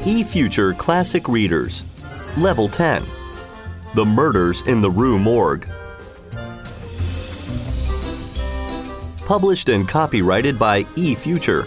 eFuture Classic Readers. Level 10. The Murders in the Rue Morgue. Published and copyrighted by eFuture.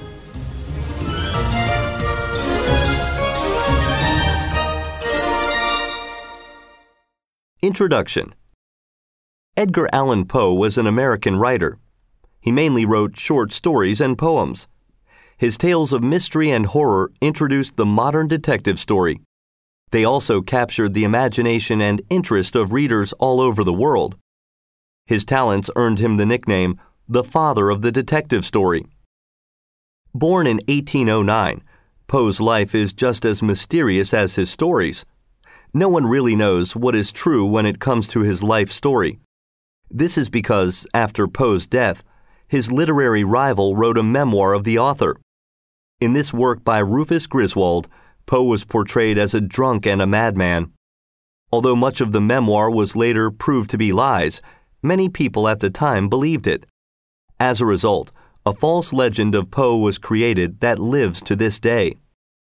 Introduction. Edgar Allan Poe was an American writer. He mainly wrote short stories and poems. His tales of mystery and horror introduced the modern detective story. They also captured the imagination and interest of readers all over the world. His talents earned him the nickname, the father of the detective story. Born in 1809, Poe's life is just as mysterious as his stories. No one really knows what is true when it comes to his life story. This is because, after Poe's death, his literary rival wrote a memoir of the author. In this work by Rufus Griswold, Poe was portrayed as a drunk and a madman. Although much of the memoir was later proved to be lies, many people at the time believed it. As a result, a false legend of Poe was created that lives to this day.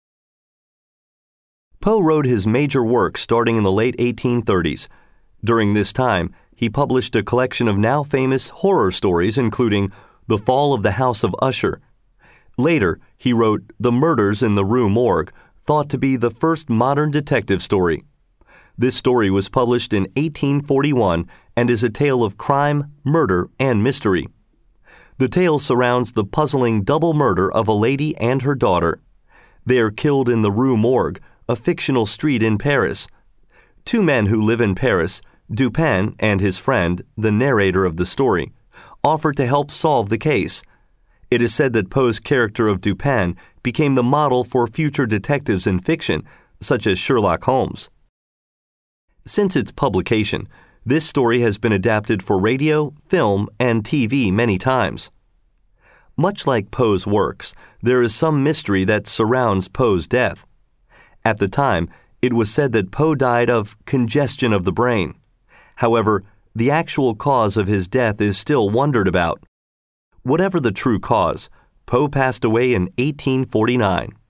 Poe wrote his major work starting in the late 1830s. During this time, he published a collection of now famous horror stories including The Fall of the House of Usher. Later, he wrote The Murders in the Rue Morgue, thought to be the first modern detective story. This story was published in 1841 and is a tale of crime, murder, and mystery. The tale surrounds the puzzling double murder of a lady and her daughter. They are killed in the Rue Morgue, a fictional street in Paris. Two men who live in Paris, Dupin and his friend, the narrator of the story, offer to help solve the case. It is said that Poe's character of Dupin became the model for future detectives in fiction, such as Sherlock Holmes. Since its publication, this story has been adapted for radio, film, and TV many times. Much like Poe's works, there is some mystery that surrounds Poe's death. At the time, it was said that Poe died of congestion of the brain. However, the actual cause of his death is still wondered about. Whatever the true cause, Poe passed away in 1849.